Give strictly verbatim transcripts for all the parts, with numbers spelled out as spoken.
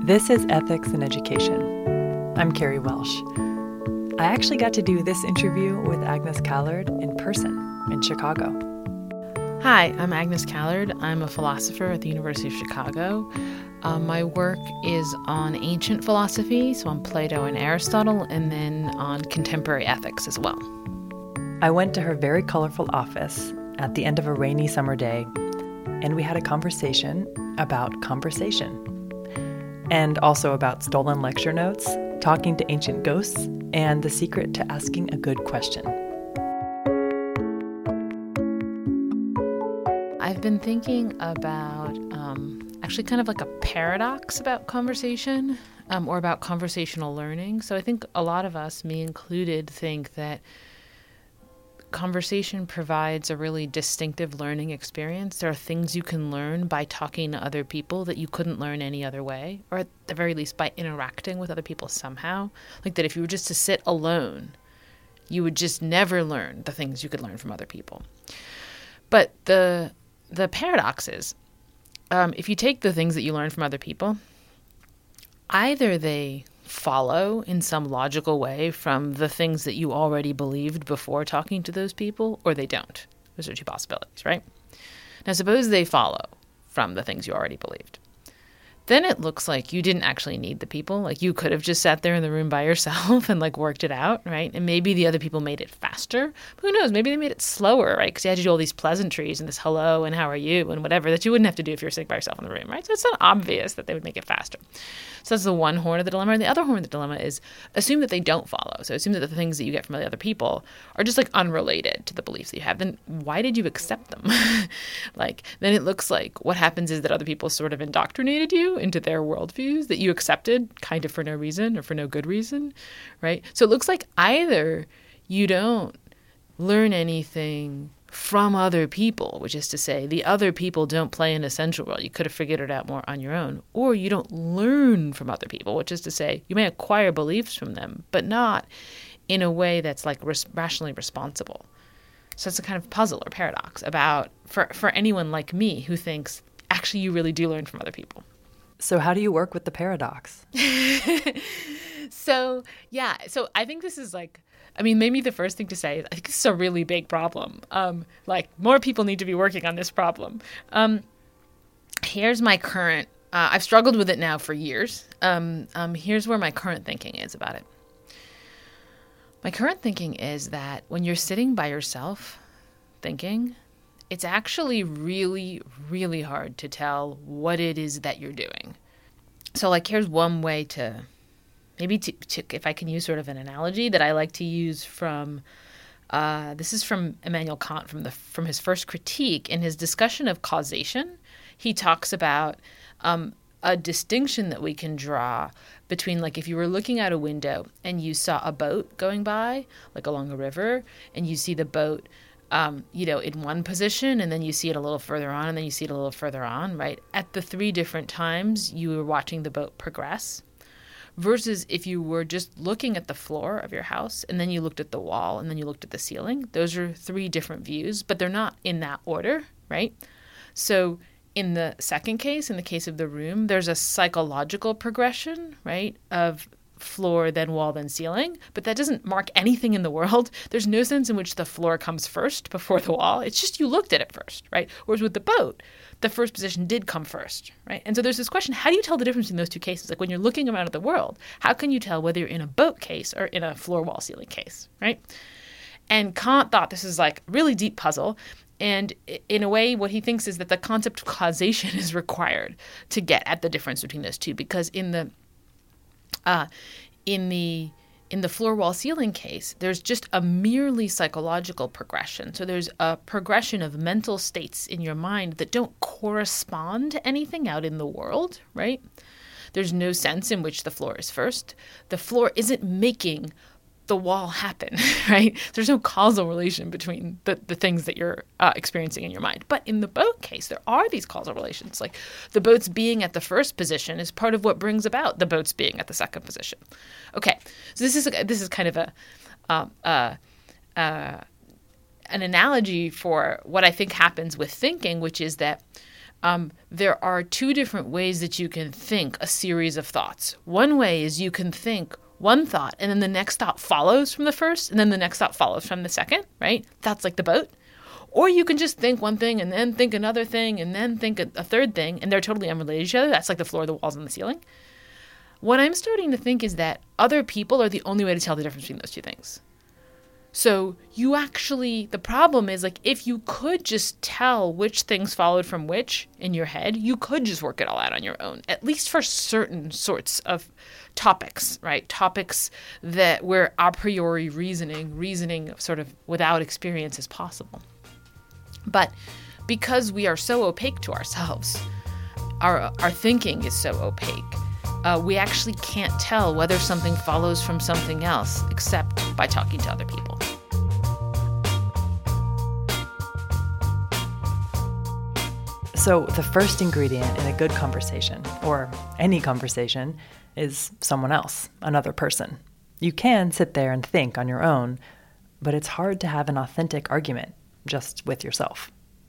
This is Ethics in Education. I'm Carrie Welsh. I actually got to do this interview with Agnes Callard in person in Chicago. Hi, I'm Agnes Callard. I'm a philosopher at the University of Chicago. Uh, my work is on ancient philosophy, so on Plato and Aristotle, and then on contemporary ethics as well. I went to her very colorful office at the end of a rainy summer day, and we had a conversation about conversation. And also about stolen lecture notes, talking to ancient ghosts, and the secret to asking a good question. I've been thinking about um, actually kind of like a paradox about conversation um, or about conversational learning. So I think a lot of us, me included, think that conversation provides a really distinctive learning experience. There are things you can learn by talking to other people that you couldn't learn any other way, or at the very least by interacting with other people somehow. Like that if you were just to sit alone, you would just never learn the things you could learn from other people. But the the paradox is, um, if you take the things that you learn from other people, either they follow in some logical way from the things that you already believed before talking to those people, or they don't. Those are two possibilities, right? Now, suppose they follow from the things you already believed. Then it looks like you didn't actually need the people. Like you could have just sat there in the room by yourself and like worked it out, right? And maybe the other people made it faster. Who knows? Maybe they made it slower, right? Because you had to do all these pleasantries and this hello and how are you and whatever that you wouldn't have to do if you were sitting by yourself in the room, right? So it's not obvious that they would make it faster. So that's the one horn of the dilemma. And the other horn of the dilemma is assume that they don't follow. So assume that the things that you get from the other people are just like unrelated to the beliefs that you have. Then why did you accept them? Like, then it looks like what happens is that other people sort of indoctrinated you into their worldviews that you accepted kind of for no reason or for no good reason, right? So it looks like either you don't learn anything from other people, which is to say the other people don't play an essential role. You could have figured it out more on your own. Or you don't learn from other people, which is to say you may acquire beliefs from them, but not in a way that's like res- rationally responsible. So it's a kind of puzzle or paradox about, for, for anyone like me who thinks, actually, you really do learn from other people. So how do you work with the paradox? so, yeah. So I think this is like, I mean, maybe the first thing to say is I think this is a really big problem. Um, like, more people need to be working on this problem. Um, here's my current, uh, I've struggled with it now for years. Um, um, here's where my current thinking is about it. My current thinking is that when you're sitting by yourself thinking, it's actually really, really hard to tell what it is that you're doing. So, like, here's one way to, maybe to, to if I can use sort of an analogy that I like to use from, uh, this is from Immanuel Kant from the from his first critique. In his discussion of causation, he talks about um, a distinction that we can draw between, like, if you were looking out a window and you saw a boat going by, like along a river, and you see the boat Um, you know, in one position, and then you see it a little further on, and then you see it a little further on, right? At the three different times you were watching the boat progress, versus if you were just looking at the floor of your house, and then you looked at the wall, and then you looked at the ceiling. Those are three different views, but they're not in that order, right? So in the second case, in the case of the room, there's a psychological progression, right, of floor, then wall, then ceiling, but that doesn't mark anything in the world. There's no sense in which the floor comes first before the wall. It's just you looked at it first, right? Whereas with the boat, the first position did come first, right? And so there's this question, how do you tell the difference between those two cases? Like when you're looking around at the world, how can you tell whether you're in a boat case or in a floor, wall, ceiling case, right? And Kant thought this is like a really deep puzzle. And in a way, what he thinks is that the concept of causation is required to get at the difference between those two, because in the Uh, in the in the floor, wall, ceiling case, there's just a merely psychological progression. So there's a progression of mental states in your mind that don't correspond to anything out in the world, right? There's no sense in which the floor is first. The floor isn't making the wall happen, right? There's no causal relation between the, the things that you're uh, experiencing in your mind. But in the boat case, there are these causal relations. Like the boat's being at the first position is part of what brings about the boat's being at the second position. Okay, so this is a, this is kind of a um, uh, uh, an analogy for what I think happens with thinking, which is that um, there are two different ways that you can think a series of thoughts. One way is you can think one thought, and then the next thought follows from the first, and then the next thought follows from the second, right? That's like the boat. Or you can just think one thing and then think another thing and then think a, a third thing, and they're totally unrelated to each other. That's like the floor, the walls, and the ceiling. What I'm starting to think is that other people are the only way to tell the difference between those two things. So you actually, the problem is, like, if you could just tell which things followed from which in your head, you could just work it all out on your own, at least for certain sorts of topics, right? Topics that where a priori reasoning, reasoning sort of without experience is possible. But because we are so opaque to ourselves, our our thinking is so opaque, uh, we actually can't tell whether something follows from something else except by talking to other people. So the first ingredient in a good conversation, or any conversation, is someone else, another person. You can sit there and think on your own, but it's hard to have an authentic argument just with yourself.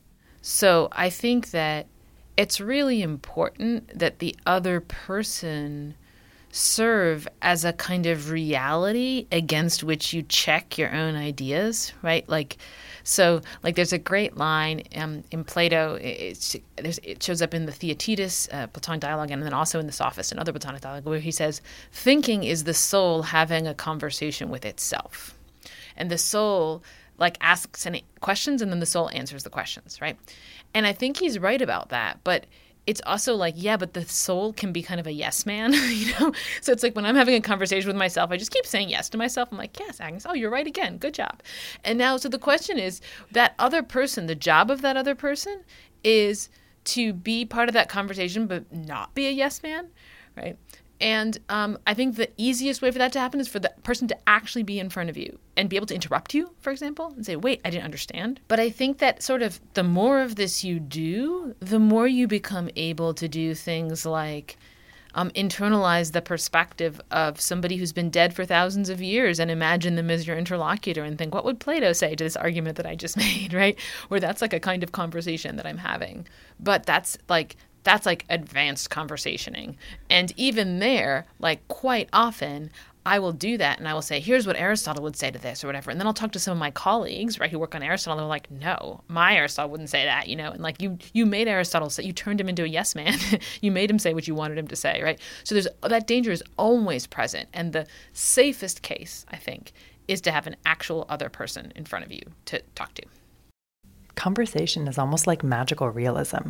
So I think that it's really important that the other person serve as a kind of reality against which you check your own ideas, right? Like, so like there's a great line um, in Plato, it, it, it shows up in the Theaetetus, uh, Platonic dialogue, and then also in the Sophist, another Platonic dialogue, where he says, thinking is the soul having a conversation with itself. And the soul like asks any questions, and then the soul answers the questions, right? And I think he's right about that, but it's also like, yeah, but the soul can be kind of a yes man, you know? So it's like when I'm having a conversation with myself, I just keep saying yes to myself. I'm like, yes, Agnes, oh, you're right again. Good job. And now, so the question is, that other person, the job of that other person is to be part of that conversation, but not be a yes man, right? And um, I think the easiest way for that to happen is for the person to actually be in front of you and be able to interrupt you, for example, and say, wait, I didn't understand. But I think that sort of the more of this you do, the more you become able to do things like um, internalize the perspective of somebody who's been dead for thousands of years and imagine them as your interlocutor and think, what would Plato say to this argument that I just made, right? Where that's like a kind of conversation that I'm having. But that's like... That's like advanced conversationing. And even there, like quite often, I will do that and I will say, here's what Aristotle would say to this or whatever. And then I'll talk to some of my colleagues, right, who work on Aristotle. And they're like, no, my Aristotle wouldn't say that, you know. And like you you made Aristotle say, you turned him into a yes man. You made him say what you wanted him to say, right? So there's that danger is always present. And the safest case, I think, is to have an actual other person in front of you to talk to. Conversation is almost like magical realism.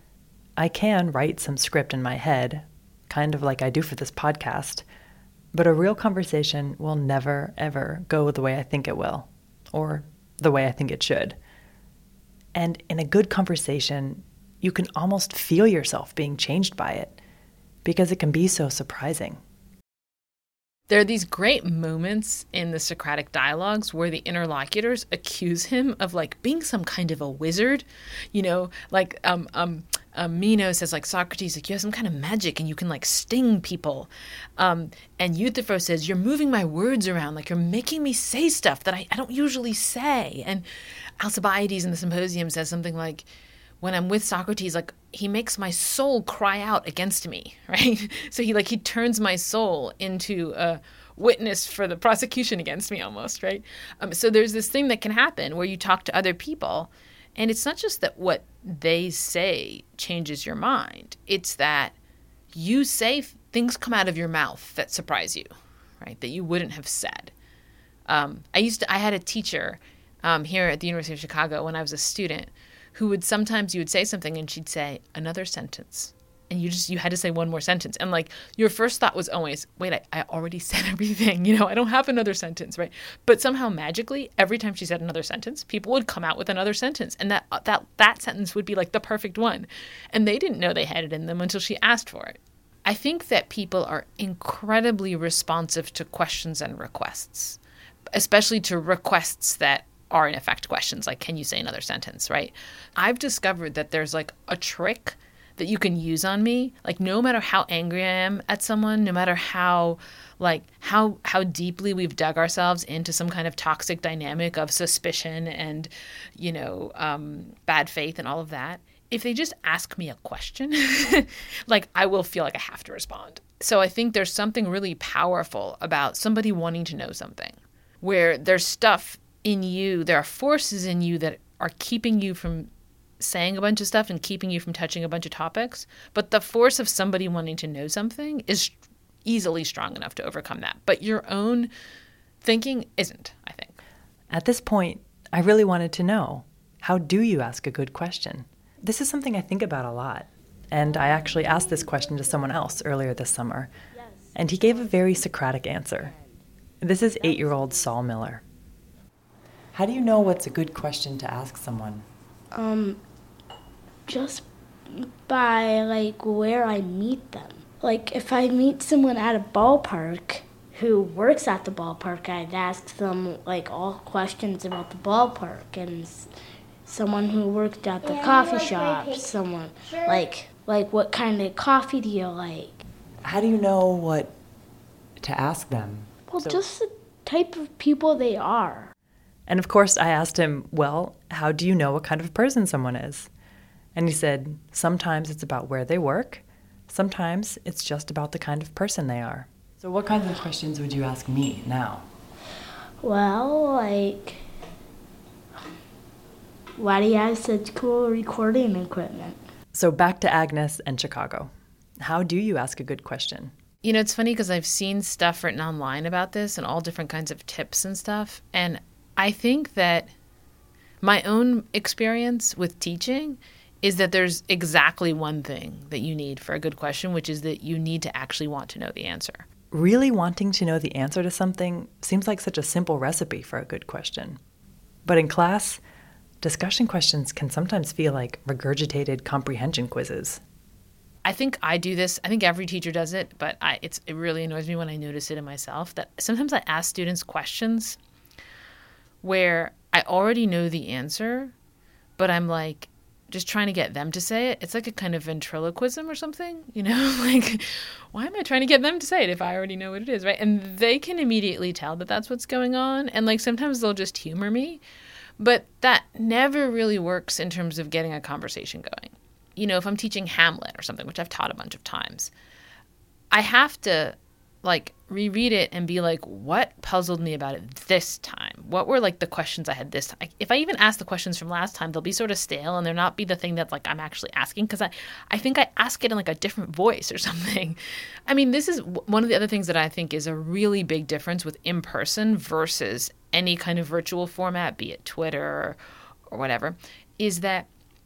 I can write some script in my head, kind of like I do for this podcast, but a real conversation will never, ever go the way I think it will, or the way I think it should. And in a good conversation, you can almost feel yourself being changed by it, because it can be so surprising. There are these great moments in the Socratic dialogues where the interlocutors accuse him of like being some kind of a wizard, you know, like um um, um Meno says like Socrates, like you have some kind of magic and you can like sting people, um and Euthyphro says you're moving my words around, like you're making me say stuff that I, I don't usually say, and Alcibiades in the Symposium says something like, when I'm with Socrates, like he makes my soul cry out against me, right? So he like he turns my soul into a witness for the prosecution against me almost, right? Um, so there's this thing that can happen where you talk to other people, and it's not just that what they say changes your mind. It's that you say things come out of your mouth that surprise you, right? That you wouldn't have said. Um, I used to, I had a teacher um, here at the University of Chicago when I was a student who would sometimes you would say something and she'd say another sentence. And you just, you had to say one more sentence. And like your first thought was always, wait, I, I already said everything. You know, I don't have another sentence, right? But somehow magically, every time she said another sentence, people would come out with another sentence. And that, that, that sentence would be like the perfect one. And they didn't know they had it in them until she asked for it. I think that people are incredibly responsive to questions and requests, especially to requests that are in effect questions like, can you say another sentence, right? I've discovered that there's like a trick that you can use on me. Like no matter how angry I am at someone, no matter how like how how deeply we've dug ourselves into some kind of toxic dynamic of suspicion and, you know, um, bad faith and all of that, if they just ask me a question, like I will feel like I have to respond. So I think there's something really powerful about somebody wanting to know something, where there's stuff in you, there are forces in you that are keeping you from saying a bunch of stuff and keeping you from touching a bunch of topics. But the force of somebody wanting to know something is easily strong enough to overcome that. But your own thinking isn't, I think. At this point, I really wanted to know, how do you ask a good question? This is something I think about a lot. And I actually asked this question to someone else earlier this summer, and he gave a very Socratic answer. This is eight-year-old Saul Miller. How do you know what's a good question to ask someone? Um, just by, like, where I meet them. Like, if I meet someone at a ballpark who works at the ballpark, I'd ask them, like, all questions about the ballpark. And s- someone who worked at the Yeah, coffee like shop, my pic- someone, Sure. like, like, what kind of coffee do you like? How do you know what to ask them? Well, So- just the type of people they are. And of course, I asked him, well, how do you know what kind of person someone is? And he said, sometimes it's about where they work. Sometimes it's just about the kind of person they are. So what kinds of questions would you ask me now? Well, like, why do you have such cool recording equipment? So back to Agnes and Chicago. How do you ask a good question? You know, it's funny because I've seen stuff written online about this and all different kinds of tips and stuff. And I think that my own experience with teaching is that there's exactly one thing that you need for a good question, which is that you need to actually want to know the answer. Really wanting to know the answer to something seems like such a simple recipe for a good question. But in class, discussion questions can sometimes feel like regurgitated comprehension quizzes. I think I do this. I think every teacher does it, but I, it's, it really annoys me when I notice it in myself that sometimes I ask students questions where I already know the answer, but I'm like just trying to get them to say it. It's like a kind of ventriloquism or something, you know, like, why am I trying to get them to say it if I already know what it is, right? And they can immediately tell that that's what's going on. And like sometimes they'll just humor me, but that never really works in terms of getting a conversation going. You know, if I'm teaching Hamlet or something, which I've taught a bunch of times, I have to like reread it and be like, what puzzled me about it this time? What were like the questions I had this time? If I even ask the questions from last time, they'll be sort of stale and they'll not be the thing that like I'm actually asking because I, I think I ask it in like a different voice or something. I mean, this is one of the other things that I think is a really big difference with in-person versus any kind of virtual format, be it Twitter or, or whatever, is that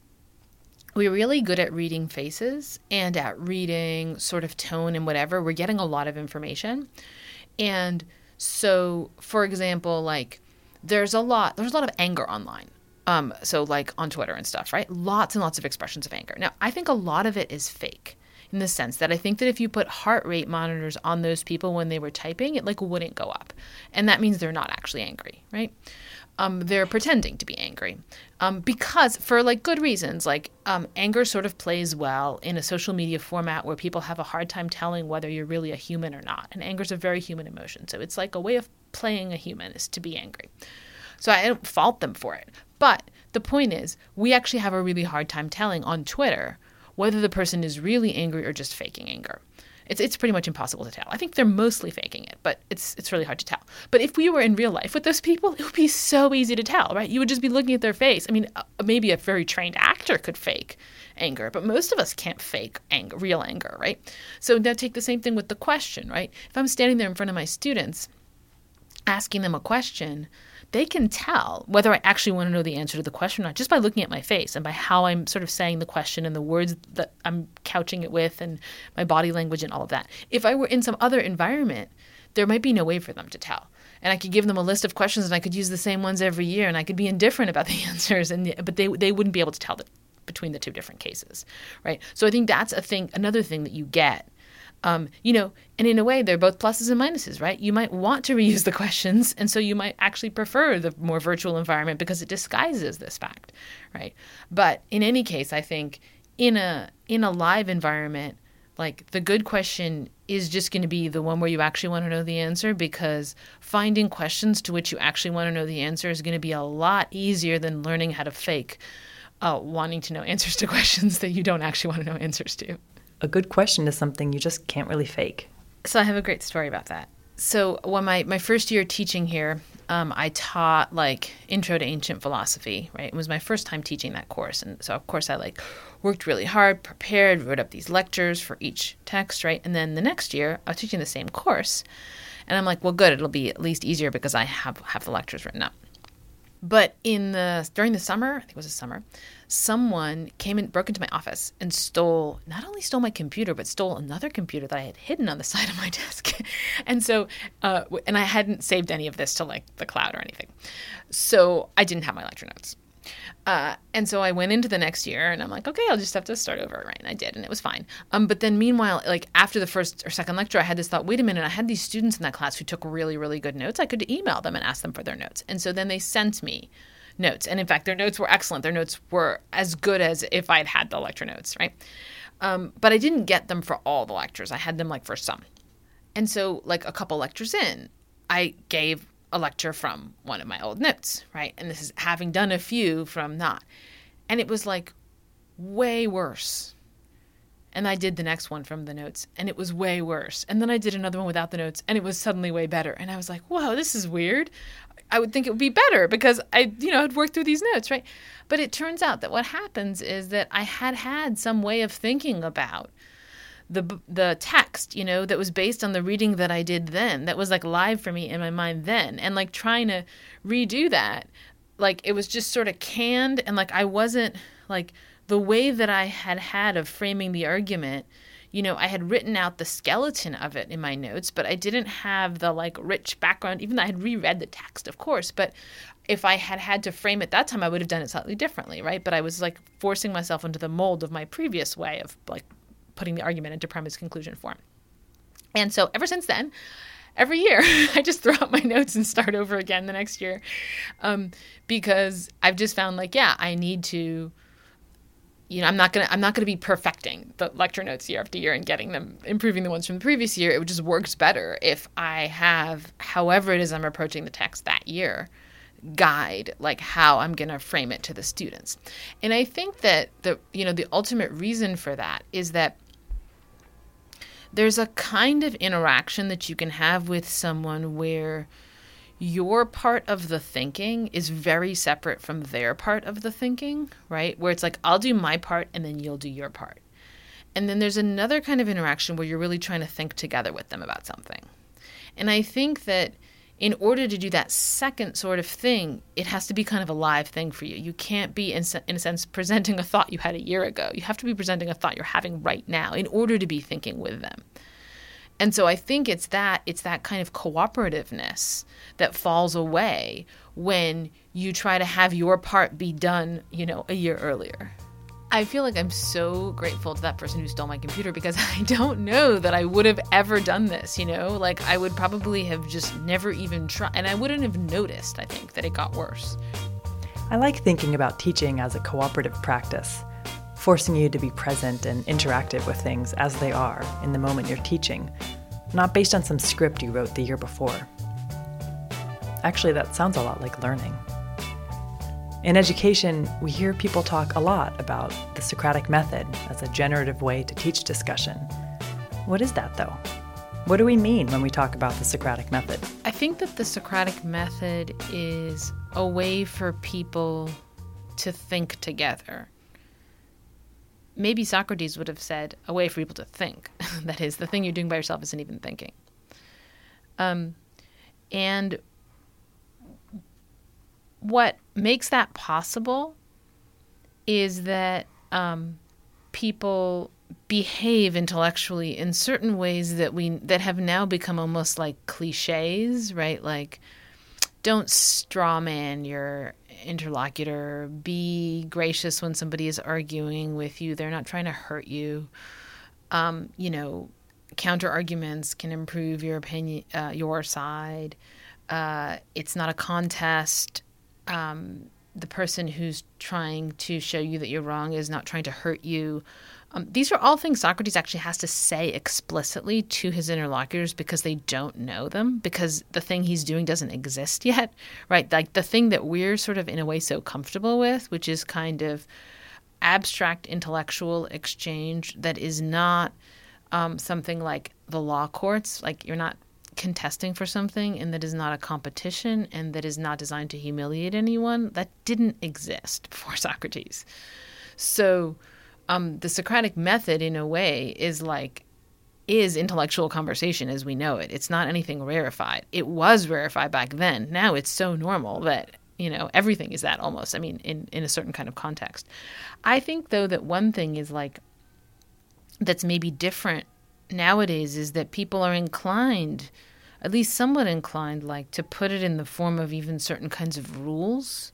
we're really good at reading faces and at reading sort of tone and whatever. We're getting a lot of information. And so, for example, like there's a lot, there's a lot of anger online. Um, so like on Twitter and stuff, right? Lots and lots of expressions of anger. Now, I think a lot of it is fake in the sense that I think that if you put heart rate monitors on those people when they were typing, it like wouldn't go up. And that means they're not actually angry, right? Um, they're pretending to be angry um, because for like good reasons, like um, anger sort of plays well in a social media format where people have a hard time telling whether you're really a human or not. And anger is a very human emotion. So it's like a way of playing a human is to be angry. So I don't fault them for it. But the point is we actually have a really hard time telling on Twitter whether the person is really angry or just faking anger. It's it's pretty much impossible to tell. I think they're mostly faking it, but it's it's really hard to tell. But if we were in real life with those people, it would be so easy to tell, right? You would just be looking at their face. I mean, uh, maybe a very trained actor could fake anger, but most of us can't fake anger, real anger, right? So now take the same thing with the question, right? If I'm standing there in front of my students asking them a question, they can tell whether I actually want to know the answer to the question or not just by looking at my face and by how I'm sort of saying the question and the words that I'm couching it with and my body language and all of that. If I were in some other environment, there might be no way for them to tell. And I could give them a list of questions and I could use the same ones every year and I could be indifferent about the answers, and but they they wouldn't be able to tell the, between the two different cases, right? So I think that's a thing, another thing that you get. Um, you know, and in a way, they're both pluses and minuses, right? You might want to reuse the questions, and so you might actually prefer the more virtual environment because it disguises this fact, right? But in any case, I think in a in a live environment, like the good question is just going to be the one where you actually want to know the answer, because finding questions to which you actually want to know the answer is going to be a lot easier than learning how to fake uh, wanting to know answers to questions that you don't actually want to know answers to. A good question is something you just can't really fake. So I have a great story about that. So when my, my first year teaching here, um, I taught like Intro to Ancient Philosophy, right? It was my first time teaching that course. And so, of course, I like worked really hard, prepared, wrote up these lectures for each text, right? And then the next year, I was teaching the same course. And I'm like, well, good, it'll be at least easier because I have, have the lectures written up. But in the during the summer, I think it was the summer, someone came and broke into my office and stole, not only stole my computer, but stole another computer that I had hidden on the side of my desk. And so, uh, and I hadn't saved any of this to like the cloud or anything. So I didn't have my lecture notes. Uh, and so I went into the next year and I'm like, okay, I'll just have to start over, right? And I did, and it was fine. Um, but then meanwhile, like after the first or second lecture, I had this thought, wait a minute, I had these students in that class who took really, really good notes. I could email them and ask them for their notes. And so then they sent me notes. And in fact, their notes were excellent. Their notes were as good as if I'd had the lecture notes, right? Um, but I didn't get them for all the lectures. I had them like for some. And so like a couple lectures in, I gave a lecture from one of my old notes, right? And this is having done a few from not. And it was like way worse. And I did the next one from the notes and it was way worse. And then I did another one without the notes and it was suddenly way better. And I was like, whoa, this is weird. I would think it would be better because I, you know, had worked through these notes, right? But it turns out that what happens is that I had had some way of thinking about the the text, you know, that was based on the reading that I did then, that was like live for me in my mind then. And like trying to redo that, like it was just sort of canned and like I wasn't like the way that I had had of framing the argument, you know, I had written out the skeleton of it in my notes, but I didn't have the like rich background, even though I had reread the text, of course. But if I had had to frame it that time, I would have done it slightly differently, right? But I was like forcing myself into the mold of my previous way of like putting the argument into premise conclusion form. And so ever since then, every year I just throw out my notes and start over again the next year um, because I've just found like, yeah, I need to, you know, I'm not going to, I'm not going to be perfecting the lecture notes year after year and getting them, improving the ones from the previous year. It just works better if I have, however it is I'm approaching the text that year, guide like how I'm going to frame it to the students. And I think that the, you know, the ultimate reason for that is that there's a kind of interaction that you can have with someone where your part of the thinking is very separate from their part of the thinking, right? Where it's like, I'll do my part and then you'll do your part. And then there's another kind of interaction where you're really trying to think together with them about something. And I think that in order to do that second sort of thing, it has to be kind of a live thing for you. You can't be, in, in a sense, presenting a thought you had a year ago. You have to be presenting a thought you're having right now in order to be thinking with them. And so I think it's that it's that kind of cooperativeness that falls away when you try to have your part be done, you know, a year earlier. I feel like I'm so grateful to that person who stole my computer because I don't know that I would have ever done this, you know? Like, I would probably have just never even tried, and I wouldn't have noticed, I think, that it got worse. I like thinking about teaching as a cooperative practice, forcing you to be present and interactive with things as they are in the moment you're teaching, not based on some script you wrote the year before. Actually, that sounds a lot like learning. In education, we hear people talk a lot about the Socratic method as a generative way to teach discussion. What is that, though? What do we mean when we talk about the Socratic method? I think that the Socratic method is a way for people to think together. Maybe Socrates would have said a way for people to think. That is, the thing you're doing by yourself isn't even thinking. Um, and what makes that possible is that um, people behave intellectually in certain ways that we that have now become almost like cliches, right? Like, don't straw man your interlocutor. Be gracious when somebody is arguing with you. They're not trying to hurt you. Um, you know, counter arguments can improve your opinion, uh, your side. Uh, it's not a contest. Um, the person who's trying to show you that you're wrong is not trying to hurt you. Um, these are all things Socrates actually has to say explicitly to his interlocutors because they don't know them, because the thing he's doing doesn't exist yet, right? Like the thing that we're sort of in a way so comfortable with, which is kind of abstract intellectual exchange that is not um, something like the law courts, like you're not contesting for something, and that is not a competition, and that is not designed to humiliate anyone. That didn't exist before Socrates. So um, the Socratic method, in a way, is like is intellectual conversation as we know it. It's not anything rarefied. It was rarefied back then. Now it's so normal that, you know, everything is that almost. I mean, in, in a certain kind of context. I think, though, that one thing is like that's maybe different nowadays is that people are inclined, at least somewhat inclined, like to put it in the form of even certain kinds of rules,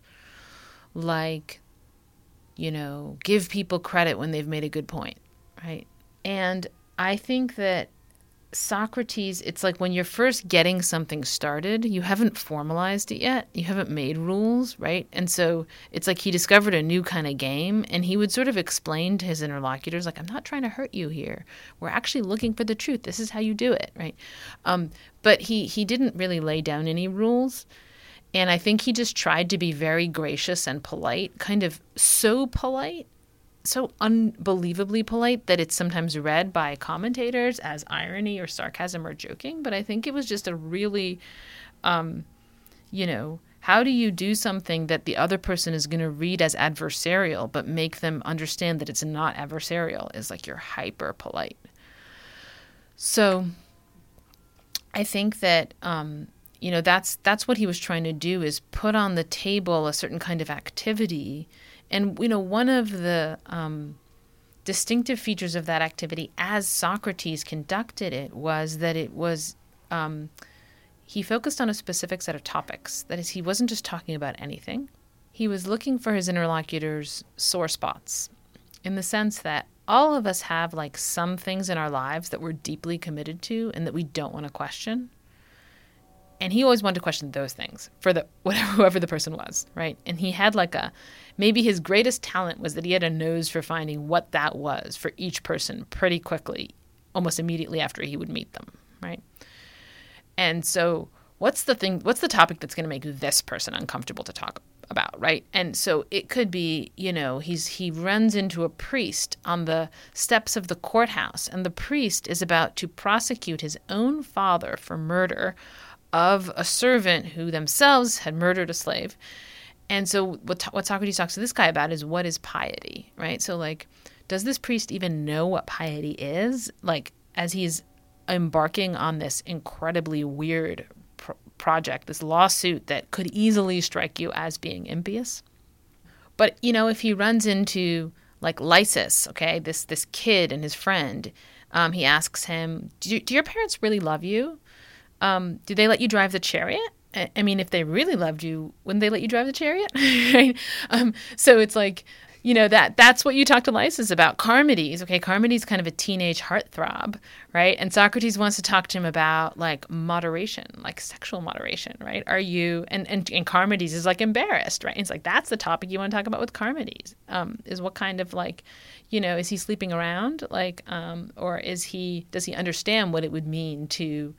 like, you know, give people credit when they've made a good point, right? And I think that Socrates, it's like when you're first getting something started, you haven't formalized it yet. You haven't made rules, right? And so it's like he discovered a new kind of game, and he would sort of explain to his interlocutors, like, I'm not trying to hurt you here. We're actually looking for the truth. This is how you do it, right? Um, but he, he didn't really lay down any rules. And I think he just tried to be very gracious and polite, kind of so polite, so unbelievably polite that it's sometimes read by commentators as irony or sarcasm or joking. But I think it was just a really, um, you know, how do you do something that the other person is going to read as adversarial, but make them understand that it's not adversarial, is like you're hyper polite. So I think that, um, you know, that's that's what he was trying to do, is put on the table a certain kind of activity. And, you know, one of the um, distinctive features of that activity as Socrates conducted it was that it was, um, he focused on a specific set of topics. That is, he wasn't just talking about anything. He was looking for his interlocutors' sore spots, in the sense that all of us have, like, some things in our lives that we're deeply committed to and that we don't want to question. And he always wanted to question those things for the whatever whoever the person was, right? And he had like a, maybe his greatest talent was that he had a nose for finding what that was for each person pretty quickly, almost immediately after he would meet them, right? And so what's the thing, what's the topic that's going to make this person uncomfortable to talk about, right? And so it could be, you know, he's he runs into a priest on the steps of the courthouse, and the priest is about to prosecute his own father for murder of a servant who themselves had murdered a slave. And so what, what Socrates talks to this guy about is, what is piety, right? So, like, does this priest even know what piety is? Like, as he's embarking on this incredibly weird pro- project, this lawsuit that could easily strike you as being impious. But, you know, if he runs into, like, Lysis, okay, this this kid and his friend, um, he asks him, do, you, do your parents really love you? Um, do they let you drive the chariot? I mean, if they really loved you, wouldn't they let you drive the chariot? Right? Um, so it's like, you know, that that's what you talk to Lysis about. Charmides, okay, Charmides is kind of a teenage heartthrob, right? And Socrates wants to talk to him about, like, moderation, like sexual moderation, right? Are you, and, and, and Charmides is, like, embarrassed, right? And it's like, that's the topic you want to talk about with Charmides, um, is what kind of, like, you know, is he sleeping around? Like, um, or is he, does he understand what it would mean to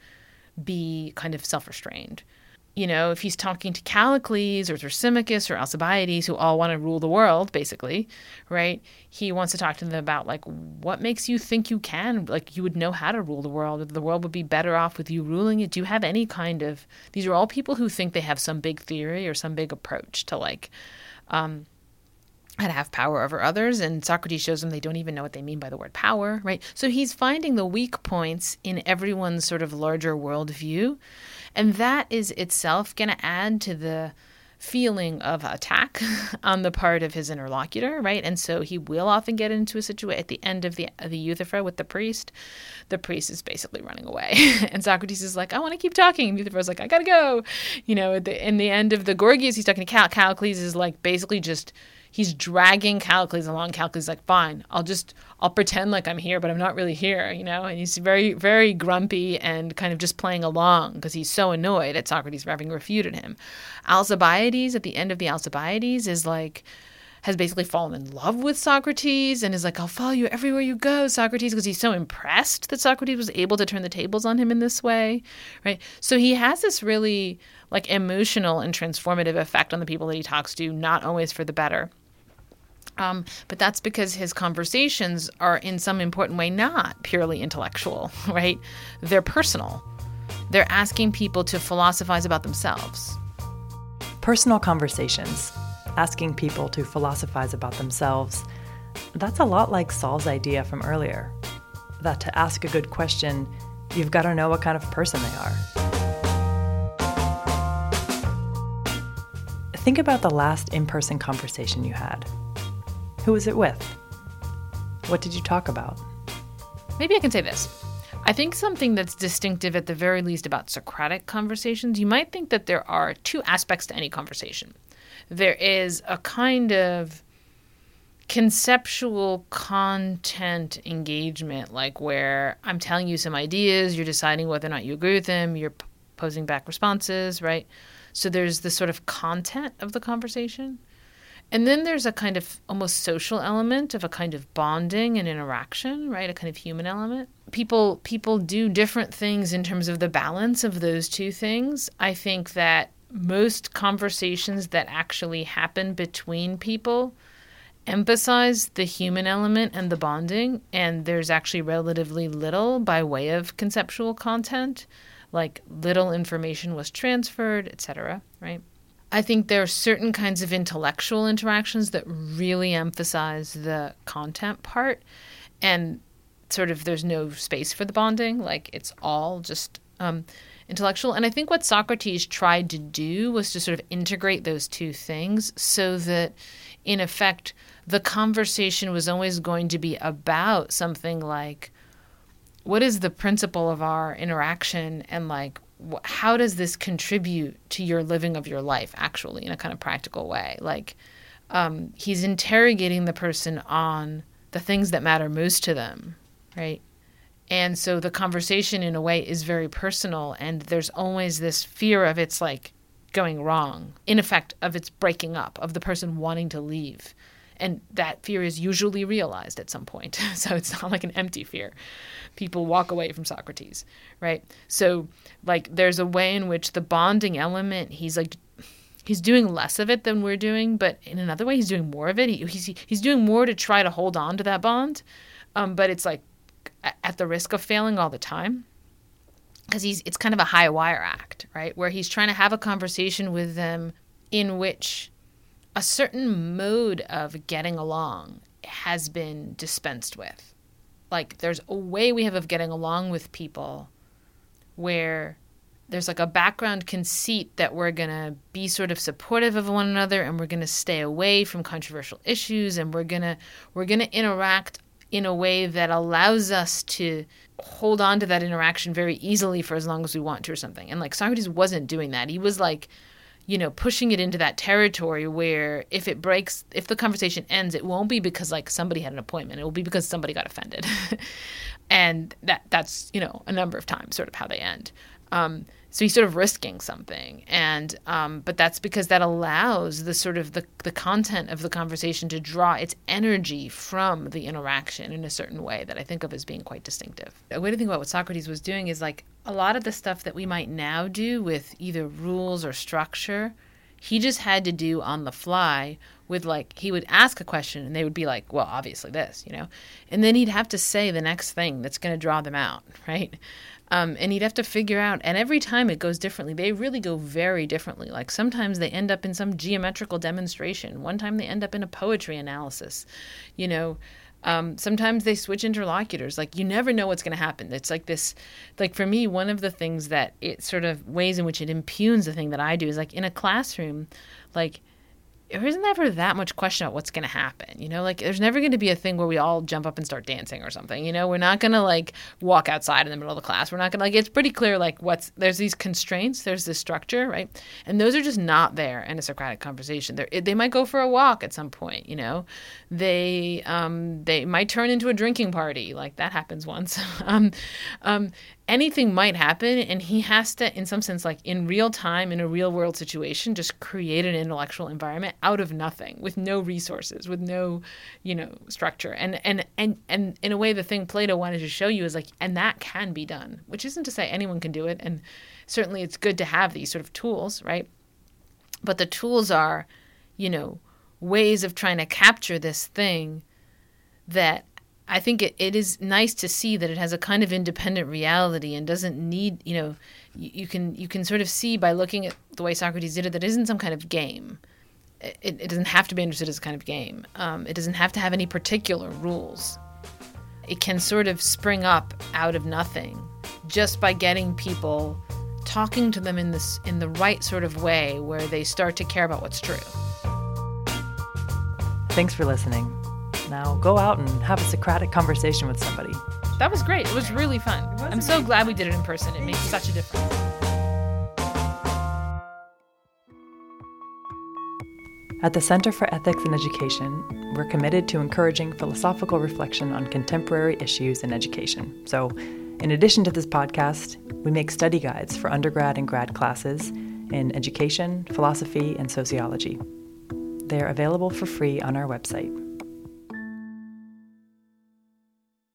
be kind of self-restrained? You know, if he's talking to Callicles or Thrasymachus or Alcibiades, who all want to rule the world, basically, right? He wants to talk to them about, like, what makes you think you can, like, you would know how to rule the world, or the world would be better off with you ruling it. Do you have any kind of, these are all people who think they have some big theory or some big approach to, like, um, how to have power over others, and Socrates shows them they don't even know what they mean by the word power, right? So he's finding the weak points in everyone's sort of larger worldview, and that is itself going to add to the feeling of attack on the part of his interlocutor, right? And so he will often get into a situation at the end of the of the Euthyphro with the priest. The priest is basically running away, and Socrates is like, "I want to keep talking." And Euthyphro's like, "I gotta go." You know, at the in the end of the Gorgias, he's talking to Cal- Callicles is like basically just. He's dragging Callicles along. Callicles is like, fine, I'll just, I'll pretend like I'm here, but I'm not really here, you know? And he's very, very grumpy and kind of just playing along because he's so annoyed at Socrates for having refuted him. Alcibiades, at the end of the Alcibiades, is like, has basically fallen in love with Socrates and is like, I'll follow you everywhere you go, Socrates, because he's so impressed that Socrates was able to turn the tables on him in this way, right? So he has this really like emotional and transformative effect on the people that he talks to, not always for the better. Um, but that's because his conversations are in some important way not purely intellectual, right? They're personal. They're asking people to philosophize about themselves. Personal conversations, asking people to philosophize about themselves, that's a lot like Saul's idea from earlier, that to ask a good question, you've got to know what kind of person they are. Think about the last in-person conversation you had. Who was it with? What did you talk about? Maybe I can say this. I think something that's distinctive at the very least about Socratic conversations, you might think that there are two aspects to any conversation. There is a kind of conceptual content engagement, like where I'm telling you some ideas, you're deciding whether or not you agree with them, you're p- posing back responses, right? So there's the sort of content of the conversation. And then there's a kind of almost social element of a kind of bonding and interaction, right? A kind of human element. People people do different things in terms of the balance of those two things. I think that most conversations that actually happen between people emphasize the human element and the bonding, and there's actually relatively little by way of conceptual content, like little information was transferred, et cetera, right? I think there are certain kinds of intellectual interactions that really emphasize the content part, and sort of there's no space for the bonding, like it's all just um, intellectual. And I think what Socrates tried to do was to sort of integrate those two things so that, in effect, the conversation was always going to be about something like, what is the principle of our interaction, and like, how does this contribute to your living of your life, actually, in a kind of practical way? Like, um, he's interrogating the person on the things that matter most to them, right? And so the conversation, in a way, is very personal, and there's always this fear of it's like going wrong, in effect, of its breaking up, of the person wanting to leave. And that fear is usually realized at some point. So it's not like an empty fear. People walk away from Socrates, right? So like there's a way in which the bonding element, he's like, he's doing less of it than we're doing, but in another way, he's doing more of it. He, he's, he's doing more to try to hold on to that bond. Um, but it's like at the risk of failing all the time. Because he's it's kind of a high wire act, right? Where he's trying to have a conversation with them in which a certain mode of getting along has been dispensed with. Like there's a way we have of getting along with people where there's like a background conceit that we're going to be sort of supportive of one another, and we're going to stay away from controversial issues, and we're going to we're going to interact in a way that allows us to hold on to that interaction very easily for as long as we want to or something. And like Socrates wasn't doing that. He was like, you know, pushing it into that territory where if it breaks, if the conversation ends, it won't be because like somebody had an appointment. It will be because somebody got offended. And that that's, you know, a number of times sort of how they end. Um, so he's sort of risking something. And um, but that's because that allows the sort of the, the content of the conversation to draw its energy from the interaction in a certain way that I think of as being quite distinctive. A way to think about what Socrates was doing is like a lot of the stuff that we might now do with either rules or structure, he just had to do on the fly with like, he would ask a question and they would be like, well, obviously this, you know, and then he'd have to say the next thing that's going to draw them out, right? Um, and he'd have to figure out, and every time it goes differently. They really go very differently. Like sometimes they end up in some geometrical demonstration. One time they end up in a poetry analysis, you know. Um, sometimes they switch interlocutors. Like you never know what's going to happen. It's like this, like for me, one of the things that it sort of ways in which it impugns the thing that I do is like in a classroom, like there isn't ever that much question about what's going to happen. You know, like there's never going to be a thing where we all jump up and start dancing or something. You know, we're not going to like walk outside in the middle of the class. We're not going to like, it's pretty clear like what's, there's these constraints, there's this structure, right? And those are just not there in a Socratic conversation. They're, they might go for a walk at some point, you know, they, um, they might turn into a drinking party. Like that happens once. um, um, anything might happen, and he has to, in some sense, like in real time, in a real world situation, just create an intellectual environment out of nothing, with no resources, with no, you know, structure. And and and and in a way, the thing Plato wanted to show you is like, and that can be done, which isn't to say anyone can do it, and certainly it's good to have these sort of tools, right? But the tools are, you know, ways of trying to capture this thing that I think it, it is nice to see that it has a kind of independent reality and doesn't need, you know, you, you can you can sort of see by looking at the way Socrates did it that it isn't some kind of game. It, it doesn't have to be understood as a kind of game. Um, it doesn't have to have any particular rules. It can sort of spring up out of nothing just by getting people talking to them in this in the right sort of way where they start to care about what's true. Thanks for listening. Now go out and have a Socratic conversation with somebody. That was great. It was really fun. I'm so glad we did it in person. It makes such a difference. At the Center for Ethics in Education, we're committed to encouraging philosophical reflection on contemporary issues in education. So, in addition to this podcast, we make study guides for undergrad and grad classes in education, philosophy, and sociology. They're available for free on our website.